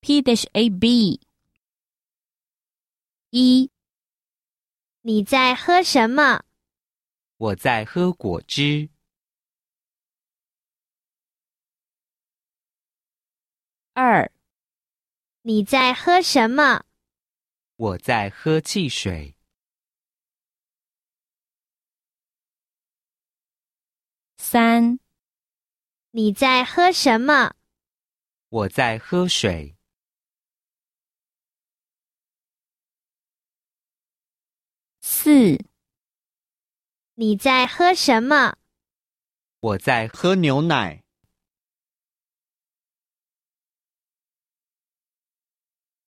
P-A-B。1. 你在喝什么？ 我在喝果汁。 2. 你在喝什么？ 我在喝汽水。 3. 你在喝什么？ 我在喝水。 4. 你在喝什么？ 我在喝牛奶。